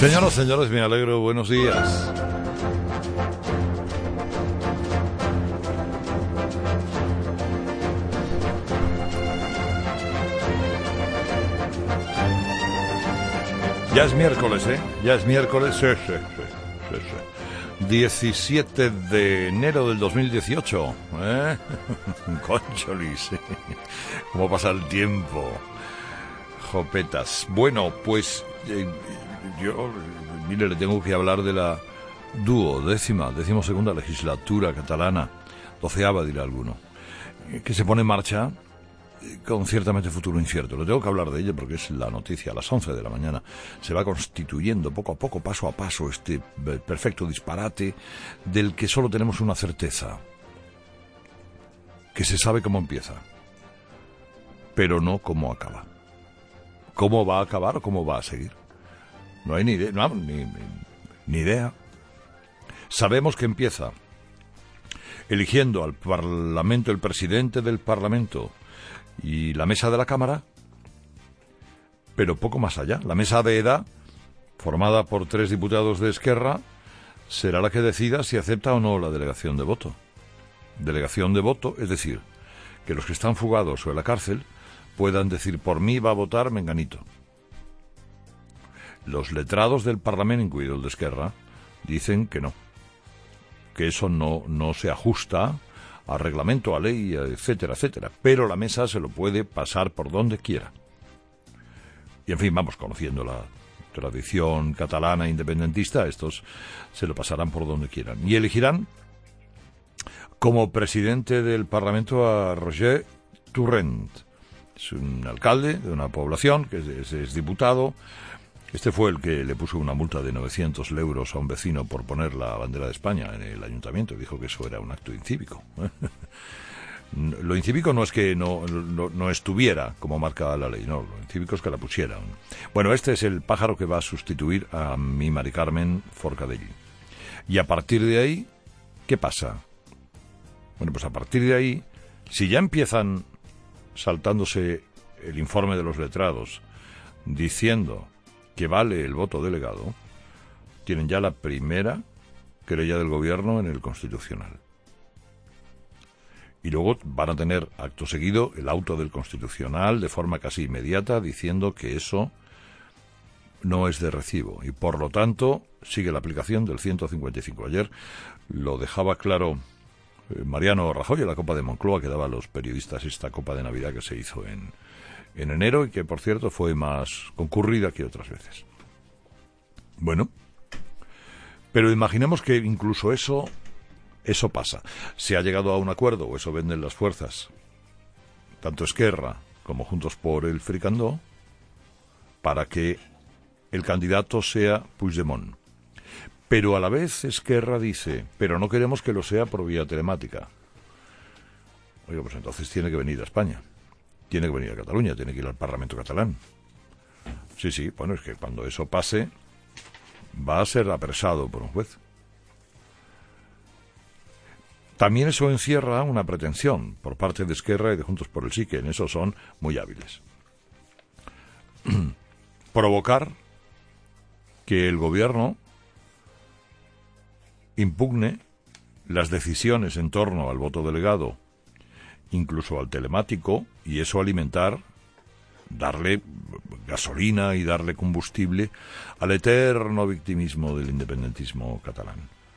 Señoras, señores, me alegro, buenos días. Ya es miércoles, ¿eh? Ya es miércoles, sí. 17 de enero del 2018, ¿eh? Concholis, ¿cómo pasa el tiempo? Jopetas. Bueno, pues yo, mire, le tengo que hablar de la decimosegunda legislatura catalana, 12ª dirá alguno, que se pone en marcha con ciertamente futuro incierto. Le tengo que hablar de ello porque es la noticia a las 11 de la mañana. Se va constituyendo poco a poco, paso a paso, este perfecto disparate del que solo tenemos una certeza, que se sabe cómo empieza, pero no cómo acaba. ¿Cómo va a acabar o cómo va a seguir? No hay ni idea, ni idea. Sabemos que empieza eligiendo al Parlamento, el presidente del Parlamento y la mesa de la Cámara, pero poco más allá. La mesa de edad, formada por 3 diputados de Esquerra, será la que decida si acepta o no la delegación de voto. Delegación de voto, es decir, que los que están fugados o en la cárcel puedan decir: por mí va a votar menganito. Los letrados del Parlamento, incluido el de Esquerra, dicen que no, que eso no se ajusta a reglamento, a ley, etcétera, etcétera. Pero la mesa se lo puede pasar por donde quiera. Y en fin, vamos conociendo la tradición catalana independentista, estos se lo pasarán por donde quieran. Y elegirán como presidente del Parlamento a Roger Torrent. Es un alcalde de una población que es diputado. Este fue el que le puso una multa de 900 euros a un vecino por poner la bandera de España en el ayuntamiento. Dijo que eso era un acto incívico. Lo incívico no es que no estuviera como marca la ley, no, lo incívico es que la pusieran. Bueno, este es el pájaro que va a sustituir a mi Mari Carmen Forcadell. Y a partir de ahí, ¿qué pasa? Bueno, pues a partir de ahí, si ya empiezan saltándose el informe de los letrados diciendo que vale el voto delegado, tienen ya la primera querella del gobierno en el Constitucional. Y luego van a tener acto seguido el auto del Constitucional de forma casi inmediata diciendo que eso no es de recibo y por lo tanto sigue la aplicación del 155. Ayer lo dejaba claro Mariano Rajoy en la Copa de Moncloa, que daba a los periodistas esta Copa de Navidad que se hizo en enero y que, por cierto, fue más concurrida que otras veces. Bueno, pero imaginemos que incluso eso pasa. Se ha llegado a un acuerdo, o eso venden las fuerzas, tanto Esquerra como Juntos por el Fricandó, para que el candidato sea Puigdemont. Pero a la vez Esquerra dice: pero no queremos que lo sea por vía telemática. Oiga, pues entonces tiene que venir a España. Tiene que venir a Cataluña, tiene que ir al Parlamento catalán. Sí, bueno, es que cuando eso pase va a ser apresado por un juez. También eso encierra una pretensión por parte de Esquerra y de Juntos por el Sí, que en eso son muy hábiles. Provocar que el gobierno impugne las decisiones en torno al voto delegado, incluso al telemático, y eso alimentar, darle gasolina y darle combustible al eterno victimismo del independentismo catalán.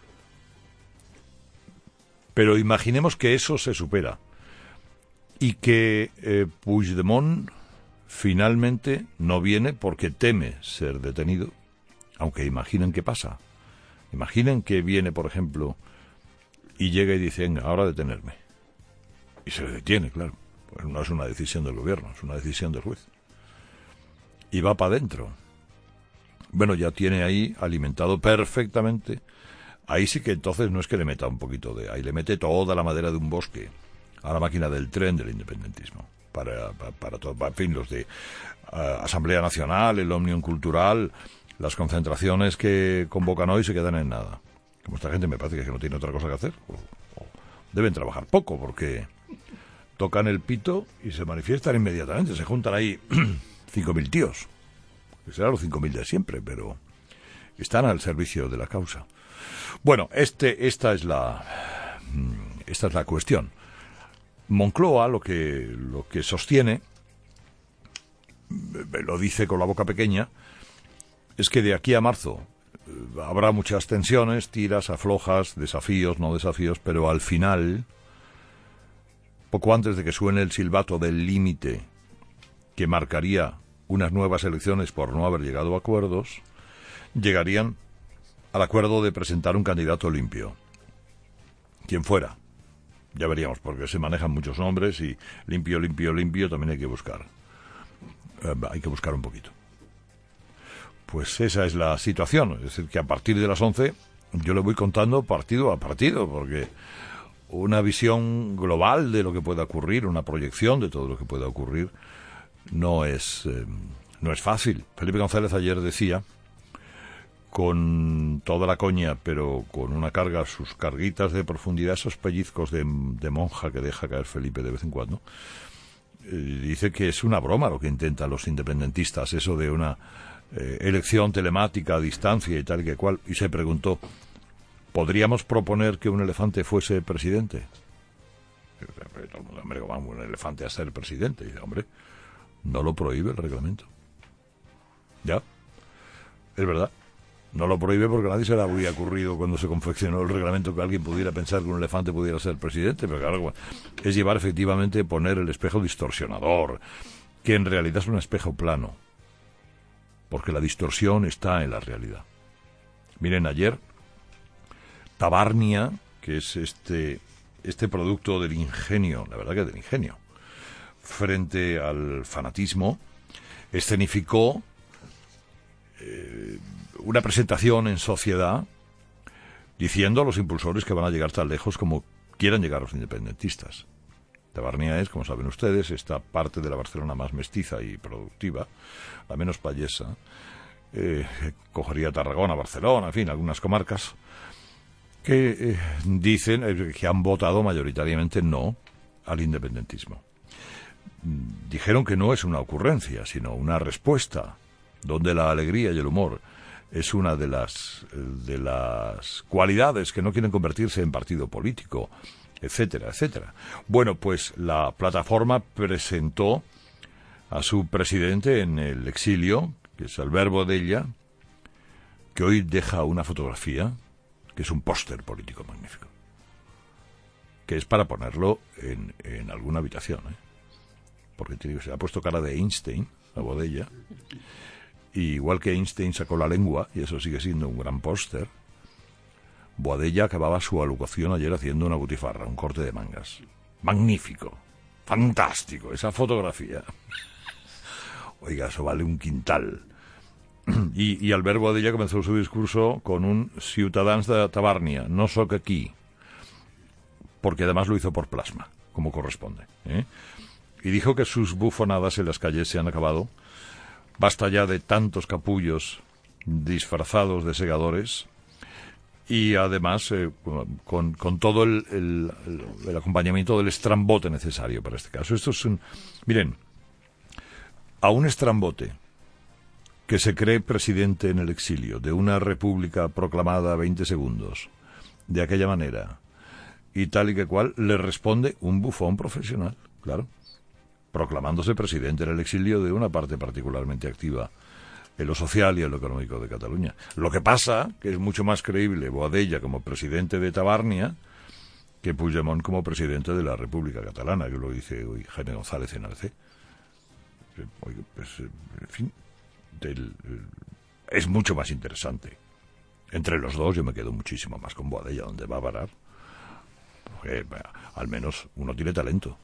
Pero imaginemos que eso se supera y que Puigdemont finalmente no viene porque teme ser detenido, aunque imaginen qué pasa. Imaginen que viene, por ejemplo, y llega y dice: venga, ahora detenerme. Y se le detiene, claro. Pues no es una decisión del gobierno, es una decisión del juez. Y va para adentro. Bueno, ya tiene ahí alimentado perfectamente. Ahí sí que entonces no es que le meta un poquito de... Ahí le mete toda la madera de un bosque a la máquina del tren del independentismo. Para todo, en fin, los de Asamblea Nacional, el Òmnium Cultural, las concentraciones que convocan hoy se quedan en nada. Como esta gente me parece que no tiene otra cosa que hacer. O deben trabajar poco, porque tocan el pito y se manifiestan inmediatamente. Se juntan ahí 5.000 tíos, que serán los 5.000 de siempre, pero están al servicio de la causa. Bueno, esta es la cuestión. Moncloa lo que sostiene, lo dice con la boca pequeña, es que de aquí a marzo habrá muchas tensiones, tiras, aflojas, desafíos, no desafíos, pero al final, poco antes de que suene el silbato del límite que marcaría unas nuevas elecciones por no haber llegado a acuerdos, llegarían al acuerdo de presentar un candidato limpio. Quien fuera. Ya veríamos, porque se manejan muchos nombres y limpio también hay que buscar. Hay que buscar un poquito. Pues esa es la situación. Es decir, que a partir de las 11 yo le voy contando partido a partido, porque una visión global de lo que pueda ocurrir, una proyección de todo lo que pueda ocurrir, no es fácil. Felipe González ayer decía, con toda la coña, pero con una carga, sus carguitas de profundidad, esos pellizcos de monja que deja caer Felipe de vez en cuando, dice que es una broma lo que intentan los independentistas, eso de una elección telemática a distancia y tal y que cual, y se preguntó, ¿podríamos proponer que un elefante fuese presidente? Todo el mundo, hombre, ¿cómo va un elefante a ser presidente? Y dice, hombre, no lo prohíbe el reglamento. Ya, es verdad. No lo prohíbe porque a nadie se le habría ocurrido cuando se confeccionó el reglamento que alguien pudiera pensar que un elefante pudiera ser presidente, pero claro, es llevar efectivamente, poner el espejo distorsionador, que en realidad es un espejo plano, porque la distorsión está en la realidad. Miren, ayer, Tabarnia, que es este producto del ingenio, la verdad que del ingenio, frente al fanatismo, escenificó una presentación en sociedad diciendo a los impulsores que van a llegar tan lejos como quieran llegar los independentistas. Tabarnia es, como saben ustedes, esta parte de la Barcelona más mestiza y productiva, la menos payesa, cogería Tarragona, Barcelona, en fin, algunas comarcas, que dicen que han votado mayoritariamente no al independentismo. Dijeron que no es una ocurrencia, sino una respuesta, donde la alegría y el humor es una de las cualidades que no quieren convertirse en partido político, etcétera, etcétera. Bueno, pues la plataforma presentó a su presidente en el exilio, que es Albert Boadella, que hoy deja una fotografía, que es un póster político magnífico, que es para ponerlo en alguna habitación, porque se ha puesto cara de Einstein a Boadella. Y igual que Einstein sacó la lengua, y eso sigue siendo un gran póster, Boadella acababa su alocución ayer haciendo una butifarra, un corte de mangas. Magnífico, fantástico, esa fotografía. Oiga, eso vale un quintal. Y Albert Boadella comenzó su discurso con un Ciutadans de Tabarnia, no soc aquí, porque además lo hizo por plasma, como corresponde. Y dijo que sus bufonadas en las calles se han acabado. Basta ya de tantos capullos disfrazados de segadores y además con todo el acompañamiento del estrambote necesario para este caso. Esto es miren, a un estrambote que se cree presidente en el exilio de una república proclamada a 20 segundos, de aquella manera, y tal y que cual, le responde un bufón profesional, claro, proclamándose presidente en el exilio de una parte particularmente activa en lo social y en lo económico de Cataluña. Lo que pasa que es mucho más creíble Boadella como presidente de Tabarnia que Puigdemont como presidente de la República Catalana, que lo dice hoy Jaime González en ABC. Pues, en fin, es mucho más interesante. Entre los dos yo me quedo muchísimo más con Boadella, donde va a parar, porque al menos uno tiene talento.